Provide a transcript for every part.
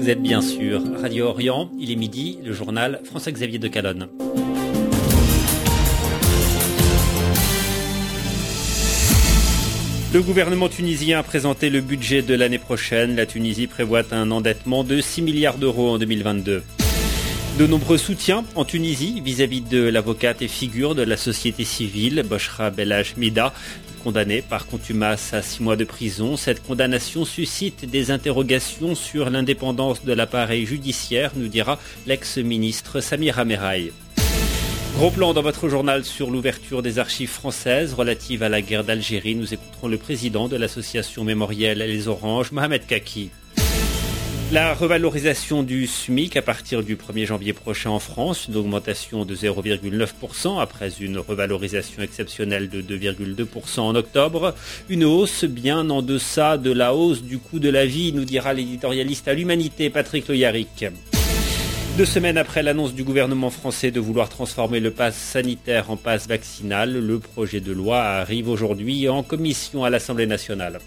Vous êtes bien sûr Radio Orient, il est midi, le journal François-Xavier de Calonne. Le gouvernement tunisien a présenté le budget de l'année prochaine. La Tunisie prévoit un endettement de 6 milliards d'euros en 2022. De nombreux soutiens en Tunisie vis-à-vis de l'avocate et figure de la société civile, Boshra Belhajmida, condamnée par contumace à 6 mois de prison. Cette condamnation suscite des interrogations sur l'indépendance de l'appareil judiciaire, nous dira l'ex-ministre Samira Meraï. Gros plan dans votre journal sur l'ouverture des archives françaises relatives à la guerre d'Algérie. Nous écouterons le président de l'association mémorielle Les Oranges, Mohamed Kaki. La revalorisation du SMIC à partir du 1er janvier prochain en France, une augmentation de 0,9% après une revalorisation exceptionnelle de 2,2% en octobre. Une hausse bien en deçà de la hausse du coût de la vie, nous dira l'éditorialiste à l'Humanité Patrick Loyaric. 2 semaines après l'annonce du gouvernement français de vouloir transformer le pass sanitaire en pass vaccinal, le projet de loi arrive aujourd'hui en commission à l'Assemblée nationale.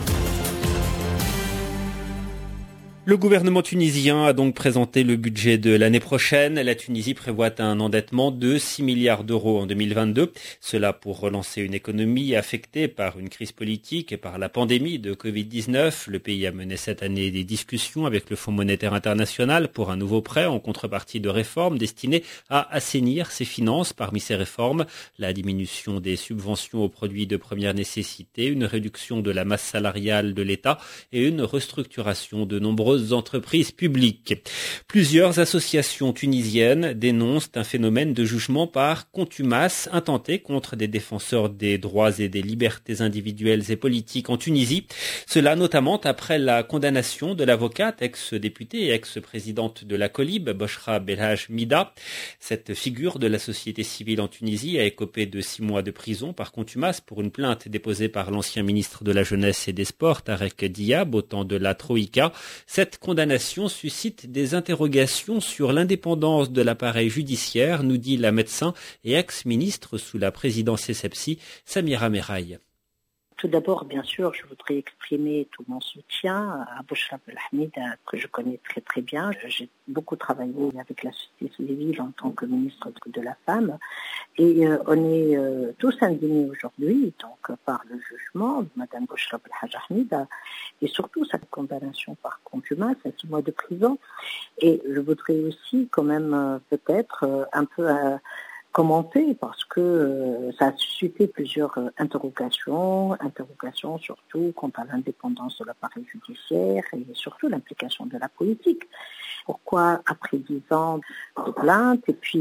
Le gouvernement tunisien a donc présenté le budget de l'année prochaine. La Tunisie prévoit un endettement de 6 milliards d'euros en 2022. Cela pour relancer une économie affectée par une crise politique et par la pandémie de Covid-19. Le pays a mené cette année des discussions avec le Fonds monétaire international pour un nouveau prêt en contrepartie de réformes destinées à assainir ses finances. Parmi ces réformes, la diminution des subventions aux produits de première nécessité, une réduction de la masse salariale de l'État et une restructuration de nombreuses entreprises publiques. Plusieurs associations tunisiennes dénoncent un phénomène de jugement par contumace intenté contre des défenseurs des droits et des libertés individuelles et politiques en Tunisie. Cela notamment après la condamnation de l'avocate, ex-députée et ex-présidente de la COLIB, Boshra Belhajmida. Cette figure de la société civile en Tunisie a écopé de 6 mois de prison par contumace pour une plainte déposée par l'ancien ministre de la Jeunesse et des Sports, Tarek Diab, au temps de la Troïka. Cette condamnation suscite des interrogations sur l'indépendance de l'appareil judiciaire, nous dit la médecin et ex-ministre sous la présidence Essebsi, Samira Meraï. Tout d'abord, bien sûr, je voudrais exprimer tout mon soutien à Boshra Belhajmida, que je connais très très bien. J'ai beaucoup travaillé avec la société civile en tant que ministre de la Femme. Et on est tous indignés aujourd'hui donc, par le jugement de Mme Boshra Belhajmida et surtout sa condamnation par contumace à 6 mois de prison. Et je voudrais aussi quand même peut-être un peu commenter parce que ça a suscité plusieurs interrogations surtout quant à l'indépendance de l'appareil judiciaire et surtout l'implication de la politique. Pourquoi après 10 ans de plainte et puis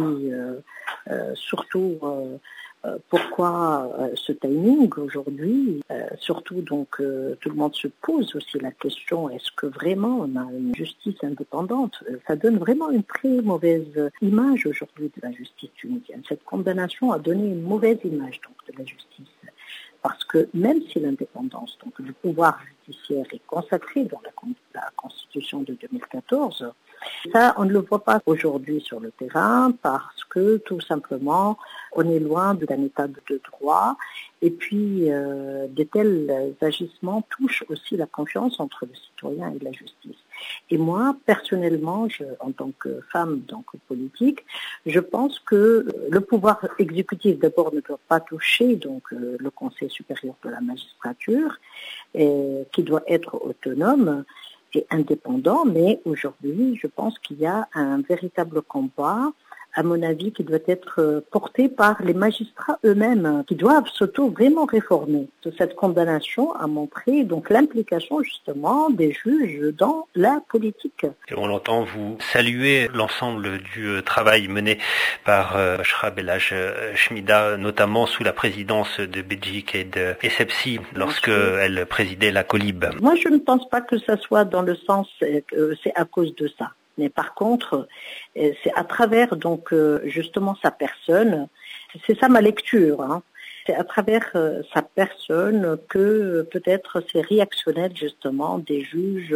surtout pourquoi ce timing aujourd'hui surtout donc tout le monde se pose aussi la question, est-ce que vraiment on a une justice indépendante? Ça donne vraiment une très mauvaise image aujourd'hui de la justice tunisienne. Cette condamnation a donné une mauvaise image donc de la justice, parce que même si l'indépendance donc du pouvoir judiciaire est consacrée dans la Constitution de 2014, ça, on ne le voit pas aujourd'hui sur le terrain parce que tout simplement, on est loin d'un état de droit et puis de tels agissements touchent aussi la confiance entre le citoyen et la justice. Et moi, personnellement, en tant que femme donc politique, je pense que le pouvoir exécutif d'abord ne doit pas toucher donc le Conseil supérieur de la magistrature, qui doit être autonome et indépendant, mais aujourd'hui, je pense qu'il y a un véritable combat, à mon avis, qui doit être porté par les magistrats eux-mêmes, qui doivent vraiment réformer. Cette condamnation a montré donc l'implication justement des juges dans la politique. Et on l'entend, vous saluer l'ensemble du travail mené par Boshra Belhajmida, notamment sous la présidence de Belgique et de Essebsi, lorsque elle présidait la COLIB. Moi, je ne pense pas que ça soit dans le sens que c'est à cause de ça. Mais par contre, c'est à travers donc justement sa personne, c'est ça ma lecture, hein. C'est à travers sa personne que peut-être c'est réactionnel justement des juges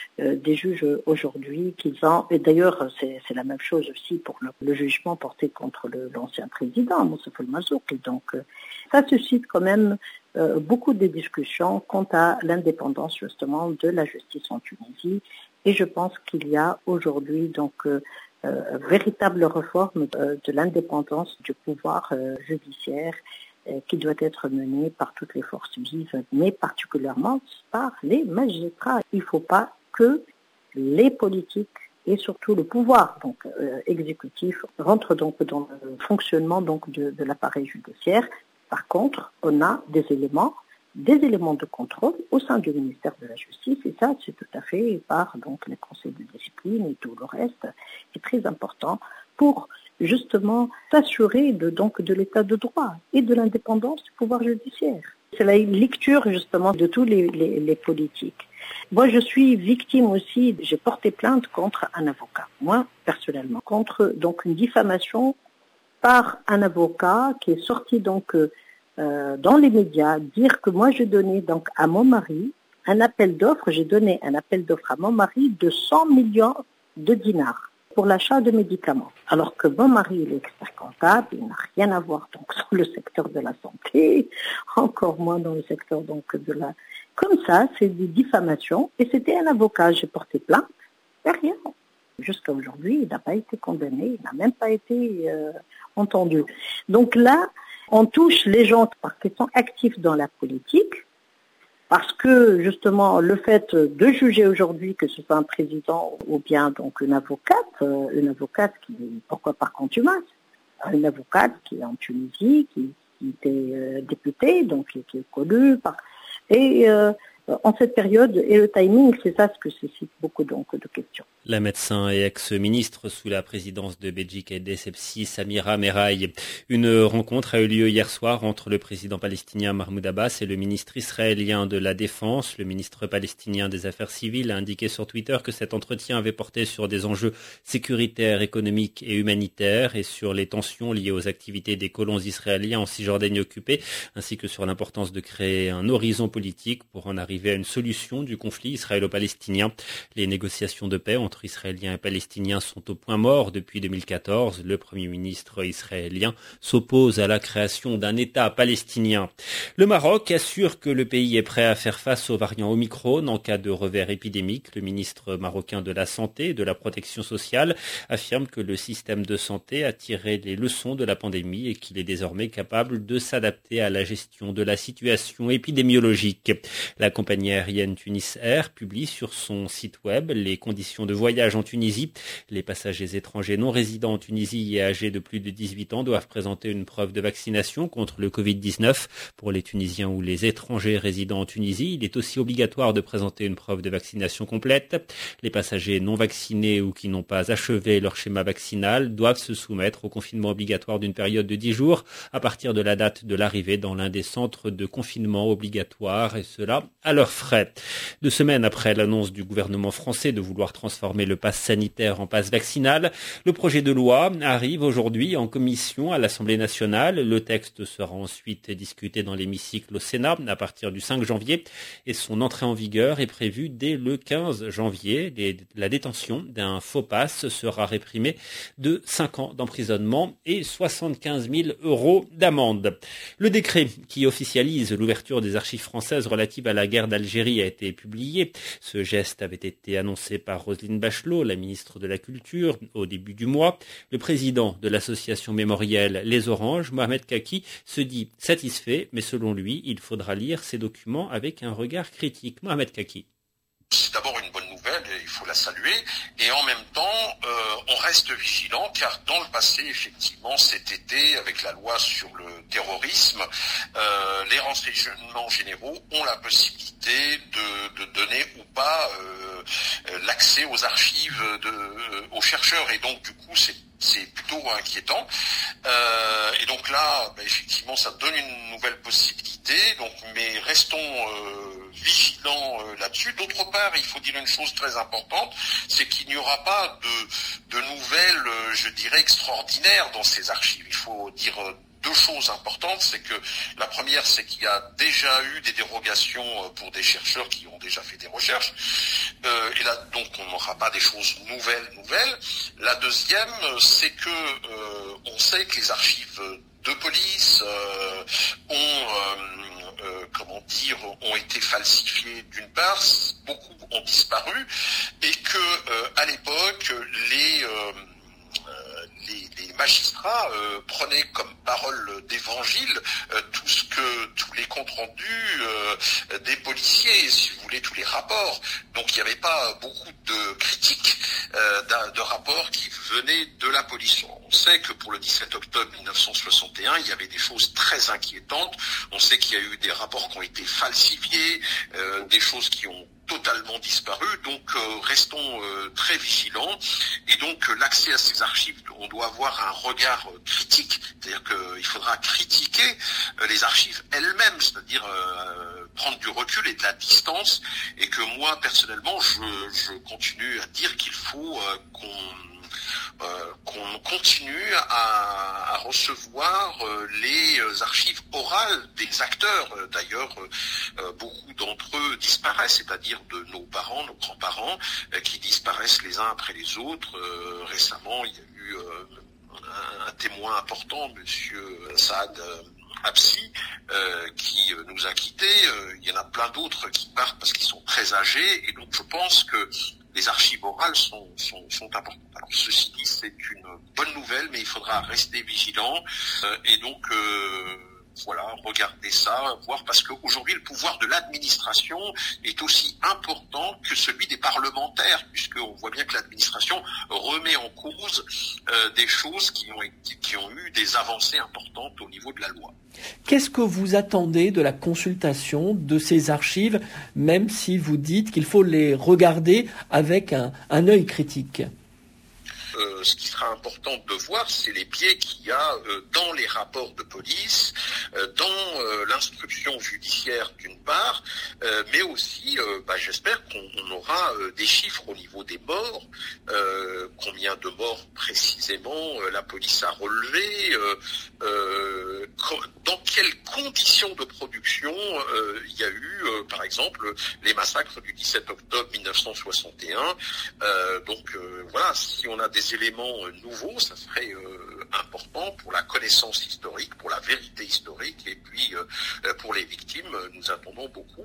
aujourd'hui et d'ailleurs c'est la même chose aussi pour le jugement porté contre l'ancien président Moustapha El Mazouk. Et donc ça suscite quand même beaucoup de discussions quant à l'indépendance justement de la justice en Tunisie. Et je pense qu'il y a aujourd'hui donc véritable réforme de l'indépendance du pouvoir judiciaire qui doit être menée par toutes les forces vives, mais particulièrement par les magistrats. Il ne faut pas que les politiques et surtout le pouvoir donc exécutif rentrent donc dans le fonctionnement donc de l'appareil judiciaire. Par contre, on a des éléments de contrôle au sein du ministère de la Justice, et ça, c'est tout à fait par donc les conseils de discipline et tout le reste, est très important pour justement s'assurer de l'état de droit et de l'indépendance du pouvoir judiciaire. C'est la lecture justement de tous les politiques. Moi, je suis victime aussi, j'ai porté plainte contre un avocat, moi personnellement, contre donc une diffamation par un avocat qui est sorti donc dans les médias, dire que moi j'ai donné donc à mon mari j'ai donné un appel d'offres à mon mari de 100 millions de dinars pour l'achat de médicaments. Alors que mon mari il est expert comptable, il n'a rien à voir donc dans le secteur de la santé, encore moins dans le secteur donc de la... Comme ça, c'est des diffamations, et c'était un avocat, j'ai porté plainte, et rien. Jusqu'à aujourd'hui, il n'a pas été condamné, il n'a même pas été entendu. Donc là, on touche les gens parce qu'ils sont actifs dans la politique, parce que justement le fait de juger aujourd'hui que ce soit un président ou bien donc une avocate qui, pourquoi par contumace, une avocate qui est en Tunisie, qui était députée, donc qui est connue en cette période, et le timing, c'est ça ce que suscite beaucoup donc de questions. La médecin et ex-ministre sous la présidence de Belgique et d'Essebsi, Samira Meraï. Une rencontre a eu lieu hier soir entre le président palestinien Mahmoud Abbas et le ministre israélien de la Défense. Le ministre palestinien des Affaires civiles a indiqué sur Twitter que cet entretien avait porté sur des enjeux sécuritaires, économiques et humanitaires et sur les tensions liées aux activités des colons israéliens en Cisjordanie occupée, ainsi que sur l'importance de créer un horizon politique pour en arriver à une solution du conflit israélo-palestinien. Les négociations de paix entre Israéliens et Palestiniens sont au point mort depuis 2014. Le Premier ministre israélien s'oppose à la création d'un État palestinien. Le Maroc assure que le pays est prêt à faire face aux variants Omicron en cas de revers épidémique. Le ministre marocain de la Santé et de la Protection sociale affirme que le système de santé a tiré les leçons de la pandémie et qu'il est désormais capable de s'adapter à la gestion de la situation épidémiologique. La compagnie aérienne Tunis Air publie sur son site web les conditions de voyage en Tunisie. Les passagers étrangers non résidents en Tunisie et âgés de plus de 18 ans doivent présenter une preuve de vaccination contre le Covid-19. Pour les Tunisiens ou les étrangers résidant en Tunisie, il est aussi obligatoire de présenter une preuve de vaccination complète. Les passagers non vaccinés ou qui n'ont pas achevé leur schéma vaccinal doivent se soumettre au confinement obligatoire d'une période de 10 jours à partir de la date de l'arrivée dans l'un des centres de confinement obligatoire, et cela à leurs frais. 2 semaines après l'annonce du gouvernement français de vouloir transformer le pass sanitaire en pass vaccinal, le projet de loi arrive aujourd'hui en commission à l'Assemblée nationale. Le texte sera ensuite discuté dans l'hémicycle au Sénat à partir du 5 janvier et son entrée en vigueur est prévue dès le 15 janvier. La détention d'un faux pass sera réprimée de 5 ans d'emprisonnement et 75 000 € d'amende. Le décret qui officialise l'ouverture des archives françaises relatives à la guerre d'Algérie a été publié. Ce geste avait été annoncé par Roselyne Bachelot, la ministre de la Culture, au début du mois. Le président de l'association mémorielle Les Oranges, Mohamed Kaki, se dit satisfait, mais selon lui, il faudra lire ces documents avec un regard critique. Mohamed Kaki. C'est d'abord une bonne nouvelle, il faut la saluer, et en même temps, on reste vigilant, car dans le passé, effectivement, cet été, avec la loi sur le terrorisme, les renseignements généraux ont la possibilité de donner ou pas l'accès aux archives aux chercheurs, et donc du coup, c'est plutôt inquiétant. Et donc là, effectivement, ça donne une nouvelle possibilité. Donc, mais restons vigilants là-dessus. D'autre part, il faut dire une chose très importante, c'est qu'il n'y aura pas de nouvelles, je dirais, extraordinaires dans ces archives. Il faut dire deux choses importantes, c'est que la première, c'est qu'il y a déjà eu des dérogations pour des chercheurs qui ont déjà fait des recherches, et là donc on n'aura pas des choses nouvelles. La deuxième, c'est que on sait que les archives de police ont ont été falsifiés d'une part, beaucoup ont disparu, et que à l'époque les magistrats prenaient comme parole d'évangile tous les comptes rendus des policiers, si vous voulez, tous les rapports. Donc il n'y avait pas beaucoup de critiques de rapports qui venaient de la police. On sait que pour le 17 octobre 1961, il y avait des choses très inquiétantes. On sait qu'il y a eu des rapports qui ont été falsifiés, des choses qui ont totalement disparu, donc restons très vigilants. Et donc l'accès à ces archives, on doit avoir un regard critique, c'est-à-dire qu'il faudra critiquer les archives elles-mêmes, c'est-à-dire prendre du recul et de la distance, et que moi personnellement je continue à dire qu'il faut qu'on continue à recevoir les archives orales des acteurs. D'ailleurs, beaucoup d'entre eux disparaissent, c'est-à-dire de nos parents, nos grands-parents, qui disparaissent les uns après les autres. Récemment, il y a eu un témoin important, monsieur Saad Absi, qui nous a quittés. Il y en a plein d'autres qui partent parce qu'ils sont très âgés, et donc je pense que les archives orales sont importantes. Alors ceci dit, c'est une bonne nouvelle, mais il faudra rester vigilant et donc voilà, regarder ça, voir, parce qu'aujourd'hui le pouvoir de l'administration est aussi important que celui des parlementaires, puisqu'on voit bien que l'administration remet en cause des choses qui ont eu des avancées importantes au niveau de la loi. Qu'est-ce que vous attendez de la consultation de ces archives, même si vous dites qu'il faut les regarder avec un œil critique ? Ce qui sera important de voir, c'est les biais qu'il y a dans les rapports de police, dans l'instruction judiciaire d'une part, mais aussi, j'espère qu'on aura des chiffres au niveau des morts, combien de morts précisément la police a relevé, dans quelles conditions de production il y a eu, par exemple, les massacres du 17 octobre 1961. Voilà, si on a des éléments nouveaux, ça serait important pour la connaissance historique, pour la vérité historique, et puis pour les victimes, nous attendons beaucoup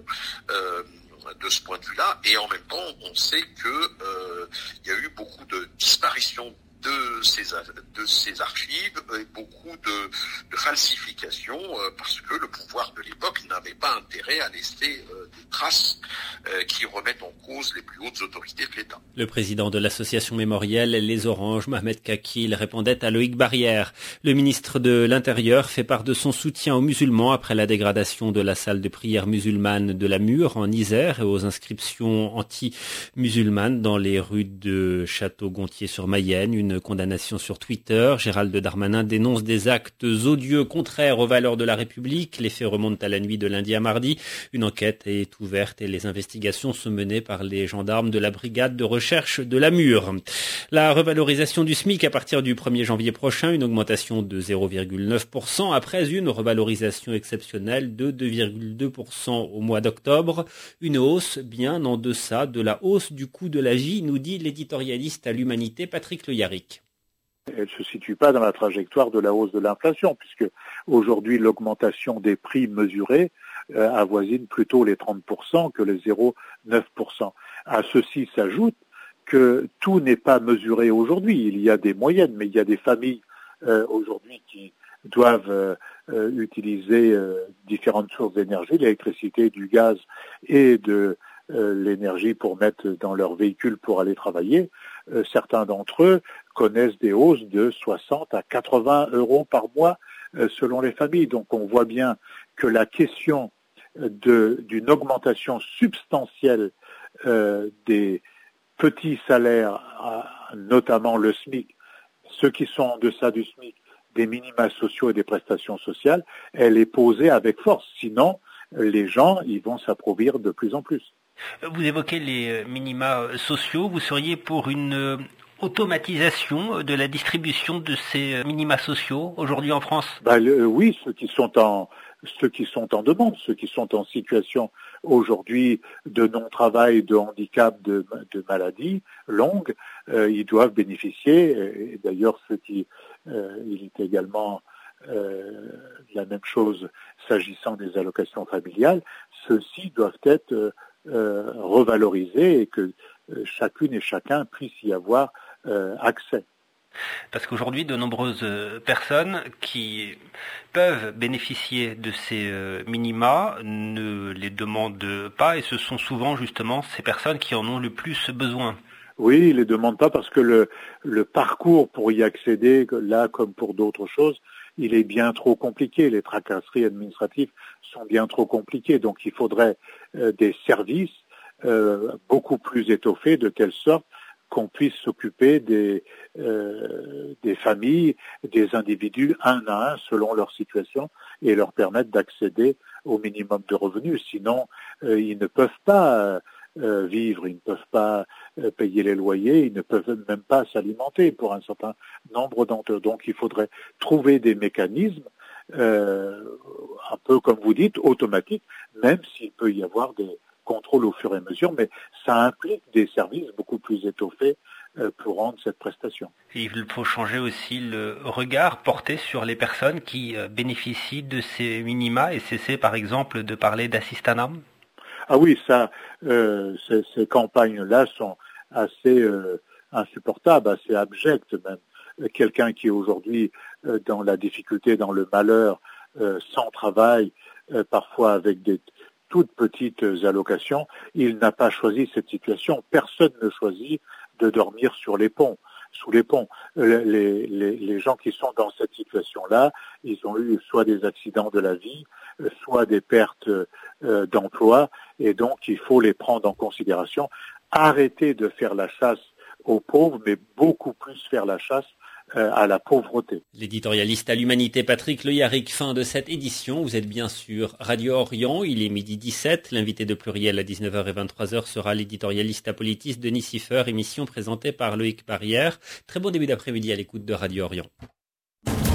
de ce point de vue-là. Et en même temps, on sait que il y a eu beaucoup de disparitions de ces archives, et beaucoup de falsifications, parce que le pouvoir de l'époque n'avait pas intérêt à laisser des traces qui remettent en cause les plus hautes autorités de l'État. Le président de l'association mémorielle Les Oranges, Mohamed Kakil, répondait à Loïc Barrière. Le ministre de l'Intérieur fait part de son soutien aux musulmans après la dégradation de la salle de prière musulmane de la Mure en Isère et aux inscriptions anti-musulmanes dans les rues de Château-Gontier-sur-Mayenne. Une condamnation sur Twitter. Gérald Darmanin dénonce des actes odieux contraires aux valeurs de la République. Les faits remontent à la nuit de lundi à mardi. Une enquête est ouverte et les investigations sont menées par les gendarmes de la brigade de recherche de la Mure. La revalorisation du SMIC à partir du 1er janvier prochain, une augmentation de 0,9% après une revalorisation exceptionnelle de 2,2% au mois d'octobre. Une hausse bien en deçà de la hausse du coût de la vie, nous dit l'éditorialiste à l'Humanité Patrick Le Yarrick. Elle ne se situe pas dans la trajectoire de la hausse de l'inflation, puisque aujourd'hui l'augmentation des prix mesurés avoisine plutôt les 30% que les 0,9%. À ceci s'ajoute que tout n'est pas mesuré aujourd'hui. Il y a des moyennes, mais il y a des familles aujourd'hui qui doivent utiliser différentes sources d'énergie, l'électricité, du gaz et de l'énergie pour mettre dans leur véhicule pour aller travailler. Certains d'entre eux connaissent des hausses de 60 à 80 euros par mois selon les familles. Donc on voit bien que la question d'une augmentation substantielle des petits salaires, notamment le SMIC, ceux qui sont en deçà du SMIC, des minima sociaux et des prestations sociales, elle est posée avec force. Sinon, les gens ils vont s'appauvrir de plus en plus. Vous évoquez les minima sociaux. Vous seriez pour une automatisation de la distribution de ces minima sociaux aujourd'hui en France ? Oui, ceux qui sont en demande, ceux qui sont en situation aujourd'hui de non-travail, de handicap, de maladie longue, ils doivent bénéficier. Et d'ailleurs, il est également La même chose s'agissant des allocations familiales, ceux-ci doivent être revalorisés et que chacune et chacun puisse y avoir accès. Parce qu'aujourd'hui, de nombreuses personnes qui peuvent bénéficier de ces minima ne les demandent pas et ce sont souvent justement ces personnes qui en ont le plus besoin. Oui, ils ne les demandent pas parce que le parcours pour y accéder, là comme pour d'autres choses, il est bien trop compliqué. Les tracasseries administratives sont bien trop compliquées. Donc il faudrait des services beaucoup plus étoffés de telle sorte qu'on puisse s'occuper des familles, des individus un à un selon leur situation et leur permettre d'accéder au minimum de revenus. Sinon, ils ne peuvent pas vivre, ils ne peuvent pas payer les loyers, ils ne peuvent même pas s'alimenter pour un certain nombre d'entre eux. Donc il faudrait trouver des mécanismes un peu comme vous dites, automatiques, même s'il peut y avoir des contrôle au fur et à mesure, mais ça implique des services beaucoup plus étoffés pour rendre cette prestation. Et il faut changer aussi le regard porté sur les personnes qui bénéficient de ces minima et cesser par exemple de parler d'assistanat. Ah oui, ça, ces campagnes-là sont assez insupportables, assez abjectes même. Quelqu'un qui est aujourd'hui dans la difficulté, dans le malheur, sans travail, parfois avec des toutes petites allocations, il n'a pas choisi cette situation. Personne ne choisit de dormir sous les ponts. Les gens qui sont dans cette situation-là, ils ont eu soit des accidents de la vie, soit des pertes d'emploi, et donc il faut les prendre en considération. Arrêter de faire la chasse aux pauvres, mais beaucoup plus faire la chasse à la pauvreté. L'éditorialiste à l'Humanité Patrick Le Yarrick, fin de cette édition. Vous êtes bien sur Radio Orient, il est 12h17. L'invité de Pluriel à 19h et 23h sera l'éditorialiste apolitiste Denis Siffert, émission présentée par Loïc Barrière. Très bon début d'après-midi à l'écoute de Radio Orient.